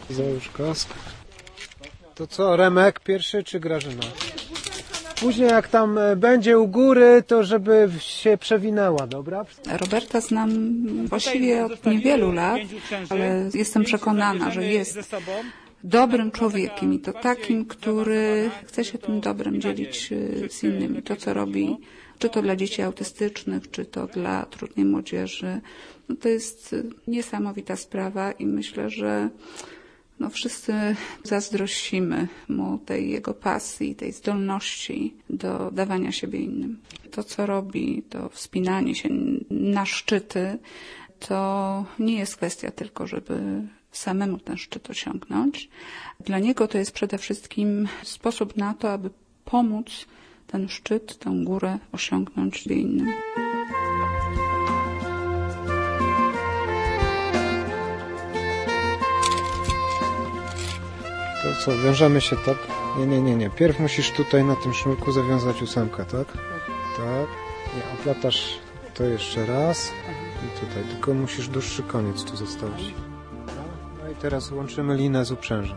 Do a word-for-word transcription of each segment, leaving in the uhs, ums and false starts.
Załóż kask. To co, Remek pierwszy czy Grażyna? Później jak tam będzie u góry, to żeby się przewinęła, dobra? Roberta znam właściwie od niewielu lat, ale jestem przekonana, że jest dobrym człowiekiem i to takim, który chce się tym dobrem dzielić z innymi. To, co robi, czy to dla dzieci autystycznych, czy to dla trudnej młodzieży, no to jest niesamowita sprawa i myślę, że no wszyscy zazdrościmy mu tej jego pasji, tej zdolności do dawania siebie innym. To, co robi, to wspinanie się na szczyty, to nie jest kwestia tylko, żeby samemu ten szczyt osiągnąć. Dla niego to jest przede wszystkim sposób na to, aby pomóc ten szczyt, tę górę osiągnąć innym. To co, wiążemy się tak? Nie, nie, nie, nie. Pierw musisz tutaj na tym sznurku zawiązać ósemkę, tak? Tak. Nie, oplatasz to jeszcze raz. I tutaj, tylko musisz dłuższy koniec tu zostawić. No i teraz łączymy linę z uprzężem.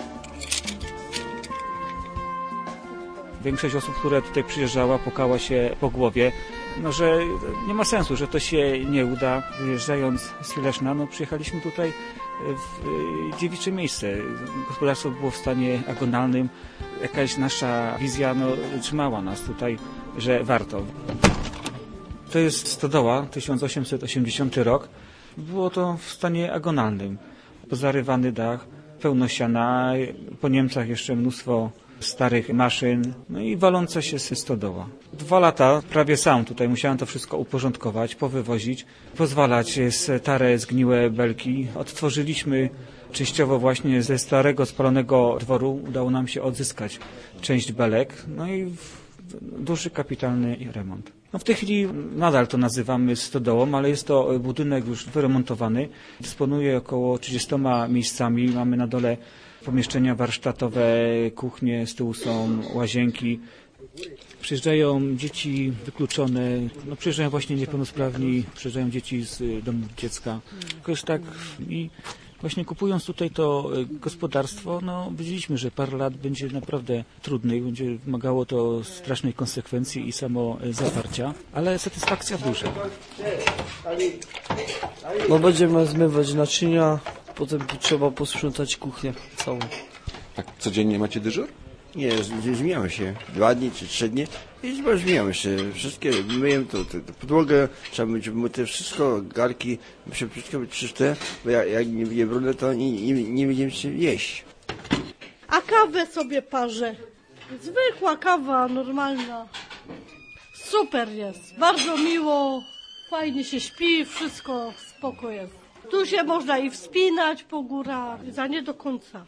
Większość osób, które tutaj przyjeżdżała, pukała się po głowie, no, że nie ma sensu, że to się nie uda. Wyjeżdżając z Hileszna, no, przyjechaliśmy tutaj w dziewicze miejsce. Gospodarstwo było w stanie agonalnym. Jakaś nasza wizja no, trzymała nas tutaj, że warto. To jest stodoła, tysiąc osiemset osiemdziesiąty rok. Było to w stanie agonalnym. Pozarywany dach, pełno siana, po Niemcach jeszcze mnóstwo starych maszyn, no i waląca się stodoła. Dwa lata prawie sam tutaj musiałem to wszystko uporządkować, powywozić, pozwalać stare, zgniłe belki. Odtworzyliśmy częściowo właśnie ze starego, spalonego dworu. Udało nam się odzyskać część belek, no i duży, kapitalny remont. No w tej chwili nadal to nazywamy stodołą, ale jest to budynek już wyremontowany. Dysponuje około trzydziestoma miejscami. Mamy na dole pomieszczenia warsztatowe, kuchnie, z tyłu są łazienki. Przyjeżdżają dzieci wykluczone, no przyjeżdżają właśnie niepełnosprawni, przyjeżdżają dzieci z domu dziecka. Jakoś tak i właśnie kupując tutaj to gospodarstwo, no widzieliśmy, że parę lat będzie naprawdę trudnej, będzie wymagało to strasznej konsekwencji i samo zaparcia, ale satysfakcja duża. No będziemy zmywać naczynia, potem trzeba posprzątać kuchnię całą. Tak codziennie macie dyżur? Nie, zmieniamy się. Dwa dni czy trzy dni i zmieniamy się. Wszystkie myjemy to, to, to podłogę, trzeba mieć myte wszystko, garki, muszę wszystko być czyste, bo jak, jak nie będzie brudne, to nie, nie, nie będziemy się jeść. A kawę sobie parzę. Zwykła kawa, normalna. Super jest, bardzo miło, fajnie się śpi, wszystko spoko jest. Tu się można i wspinać po górach, za nie do końca.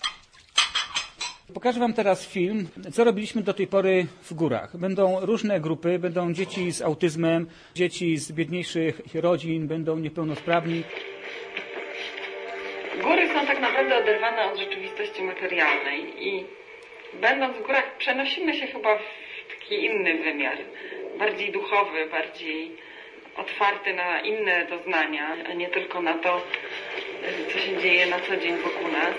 Pokażę wam teraz film, co robiliśmy do tej pory w górach. Będą różne grupy, będą dzieci z autyzmem, dzieci z biedniejszych rodzin, będą niepełnosprawni. Góry są tak naprawdę oderwane od rzeczywistości materialnej i będąc w górach przenosimy się chyba w taki inny wymiar, bardziej duchowy, bardziej otwarty na inne doznania, a nie tylko na to, co się dzieje na co dzień wokół nas.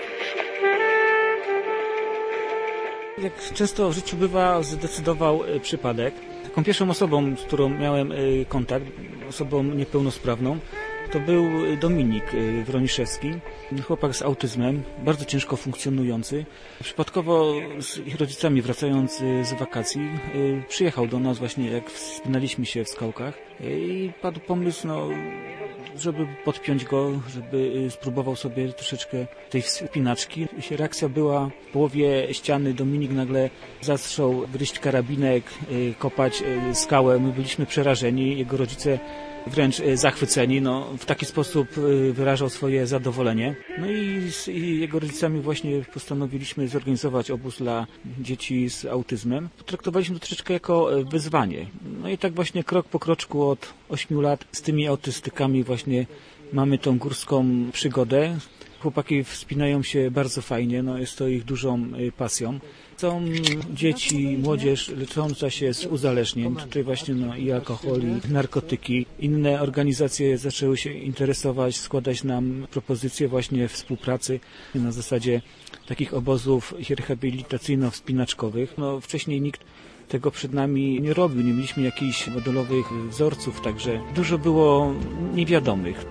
Jak często w życiu bywa, zdecydował przypadek. Taką pierwszą osobą, z którą miałem kontakt, osobą niepełnosprawną, to był Dominik Wroniszewski, chłopak z autyzmem, bardzo ciężko funkcjonujący. Przypadkowo z ich rodzicami wracając z wakacji przyjechał do nas właśnie jak wspinaliśmy się w skałkach i padł pomysł, no, żeby podpiąć go, żeby spróbował sobie troszeczkę tej wspinaczki. Reakcja była w połowie ściany. Dominik nagle zaczął gryźć karabinek, kopać skałę. My byliśmy przerażeni, jego rodzice wręcz zachwyceni. No, w taki sposób wyrażał swoje zadowolenie. No i z i jego rodzicami właśnie postanowiliśmy zorganizować obóz dla dzieci z autyzmem. Potraktowaliśmy to troszeczkę jako wyzwanie. No i tak właśnie krok po kroczku od ośmiu lat z tymi autystykami właśnie mamy tą górską przygodę. Chłopaki wspinają się bardzo fajnie, no jest to ich dużą pasją. Są dzieci, młodzież lecząca się z uzależnień, czyli właśnie no, i alkohol, i narkotyki. Inne organizacje zaczęły się interesować, składać nam propozycje właśnie współpracy na zasadzie takich obozów rehabilitacyjno-wspinaczkowych. No, wcześniej nikt tego przed nami nie robił, nie mieliśmy jakichś modelowych wzorców, także dużo było niewiadomych.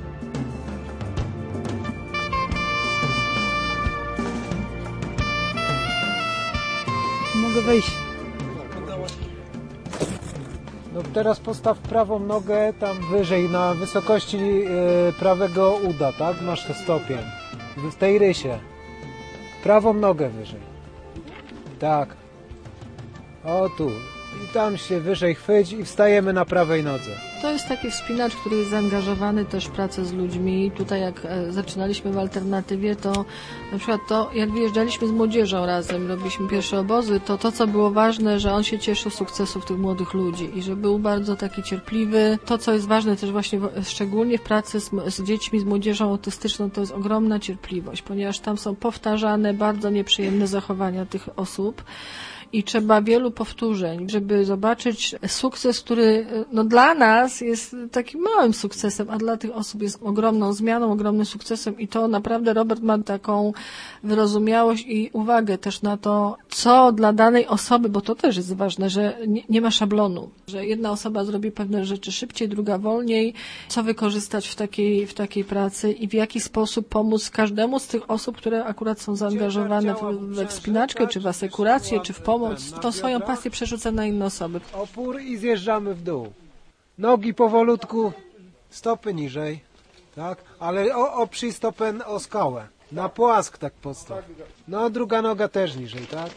Mogę wejść. No teraz postaw prawą nogę tam wyżej, na wysokości e, prawego uda, tak? Masz to stopień. W tej rysie. Prawą nogę wyżej. Tak. O tu. I tam się wyżej chwyć i wstajemy na prawej nodze. To jest taki wspinacz, który jest zaangażowany też w pracę z ludźmi. Tutaj jak zaczynaliśmy w Alternatywie, to na przykład to, jak wyjeżdżaliśmy z młodzieżą razem, robiliśmy pierwsze obozy, to to, co było ważne, że on się cieszył z sukcesów tych młodych ludzi i że był bardzo taki cierpliwy. To, co jest ważne też właśnie, szczególnie w pracy z, z dziećmi, z młodzieżą autystyczną, to jest ogromna cierpliwość, ponieważ tam są powtarzane bardzo nieprzyjemne zachowania tych osób. I trzeba wielu powtórzeń, żeby zobaczyć sukces, który no, dla nas jest takim małym sukcesem, a dla tych osób jest ogromną zmianą, ogromnym sukcesem. I to naprawdę Robert ma taką wyrozumiałość i uwagę też na to, co dla danej osoby, bo to też jest ważne, że nie, nie ma szablonu, że jedna osoba zrobi pewne rzeczy szybciej, druga wolniej, co wykorzystać w takiej, w takiej pracy i w jaki sposób pomóc każdemu z tych osób, które akurat są zaangażowane we wspinaczkę, czy w asekurację, czy w pomoc. Tą swoją pasję przerzuca na inne osoby. Opór i zjeżdżamy w dół. Nogi powolutku, stopy niżej, tak? Ale o, oprzyj stopę o skałę. Na płask tak postaw. No, druga noga też niżej, tak?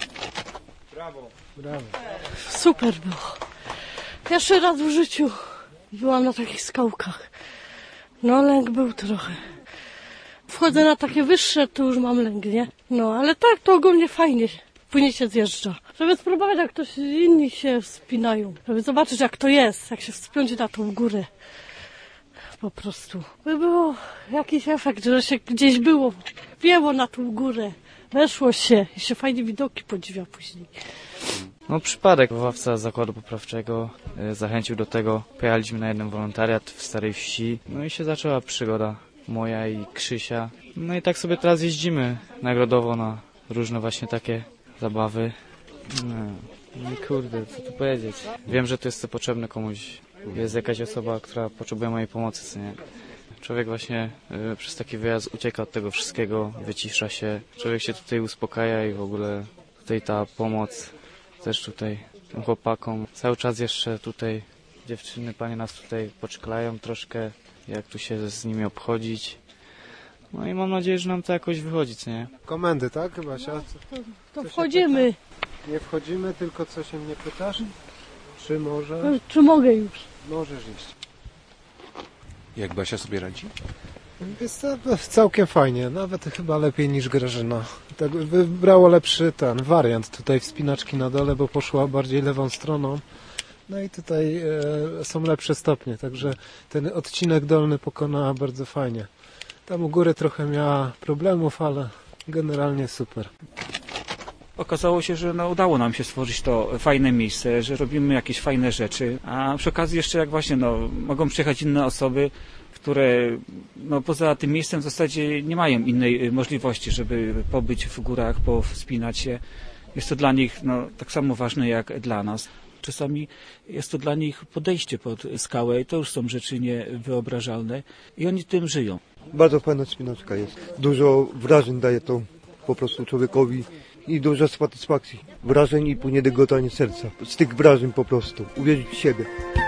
Brawo. Brawo. Super było. Pierwszy raz w życiu byłam na takich skałkach. No, lęk był trochę. Wchodzę na takie wyższe, to już mam lęk, nie? No, ale tak, to ogólnie fajnie. Później się zjeżdża. Żeby spróbować, jak ktoś inni się wspinają. Żeby zobaczyć, jak to jest, jak się wspiąć na tą górę. Po prostu. By było jakiś efekt, że się gdzieś było, wieło na tą górę. Weszło się i się fajnie widoki podziwia później. No przypadek. Wychowawca zakładu poprawczego zachęcił do tego. Pojechaliśmy na jeden wolontariat w Starej Wsi. No i się zaczęła przygoda moja i Krzysia. No i tak sobie teraz jeździmy nagrodowo na różne właśnie takie zabawy. No, no i kurde, co tu powiedzieć. Wiem, że to jest to potrzebne komuś. Jest jakaś osoba, która potrzebuje mojej pomocy, co nie? Człowiek właśnie y, przez taki wyjazd ucieka od tego wszystkiego, wycisza się. Człowiek się tutaj uspokaja i w ogóle tutaj ta pomoc też tutaj tym chłopakom. Cały czas jeszcze tutaj dziewczyny, panie nas tutaj poczklają troszkę, jak tu się z nimi obchodzić. No i mam nadzieję, że nam to jakoś wychodzi, co nie? Komendy, tak, Basia? To, to wchodzimy. Nie wchodzimy, tylko co się mnie pytasz? Czy może? No, czy mogę już? Możesz iść. Jak Basia sobie radzi? Jest to całkiem fajnie, nawet chyba lepiej niż Grażyna. Tak wybrało lepszy ten wariant tutaj wspinaczki na dole, bo poszła bardziej lewą stroną. No i tutaj e, są lepsze stopnie, także ten odcinek dolny pokonała bardzo fajnie. Tam u góry trochę miała problemów, ale generalnie super. Okazało się, że no, udało nam się stworzyć to fajne miejsce, że robimy jakieś fajne rzeczy, a przy okazji jeszcze jak właśnie no, mogą przyjechać inne osoby, które no, poza tym miejscem w zasadzie nie mają innej możliwości, żeby pobyć w górach, powspinać się. Jest to dla nich no, tak samo ważne jak dla nas. Czasami jest to dla nich podejście pod skałę i to już są rzeczy niewyobrażalne i oni tym żyją. Bardzo fajna wspinaczka jest. Dużo wrażeń daje to po prostu człowiekowi i dużo satysfakcji. Wrażeń i płynie dygotanie serca. Z tych wrażeń po prostu. Uwierzyć w siebie.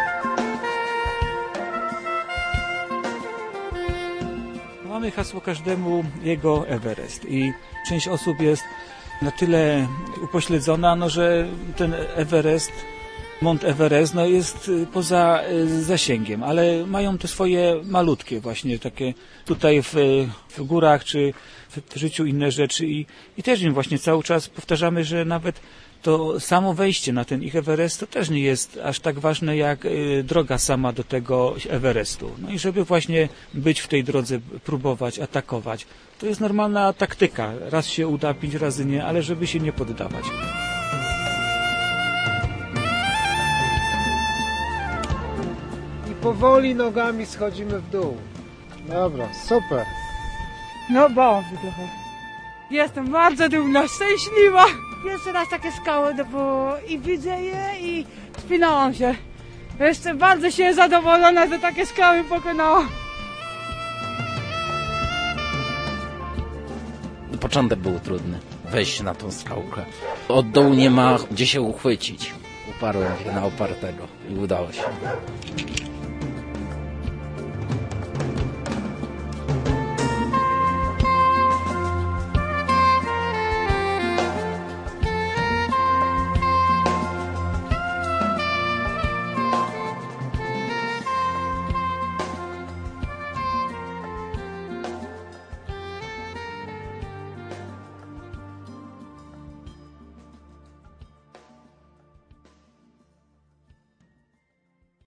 Mamy hasło każdemu jego Everest i część osób jest na tyle upośledzona, no, że ten Everest Mount Everest no, jest poza zasięgiem, ale mają te swoje malutkie właśnie takie tutaj w, w górach czy w życiu inne rzeczy i, i też im właśnie cały czas powtarzamy, że nawet to samo wejście na ten ich Everest to też nie jest aż tak ważne jak y, droga sama do tego Everestu. No i żeby właśnie być w tej drodze, próbować, atakować, to jest normalna taktyka. Raz się uda, pięć razy nie, ale żeby się nie poddawać. I powoli nogami schodzimy w dół. Dobra, super. No bardzo trochę. Jestem bardzo dumna, szczęśliwa. Pierwszy raz takie skały no bo i widzę je i spinałam się. Jestem bardzo się zadowolona, że takie skały pokonałam. Początek był trudny, wejść na tą skałkę. Od dołu nie ma gdzie się uchwycić. Uparłem się na opartego i udało się.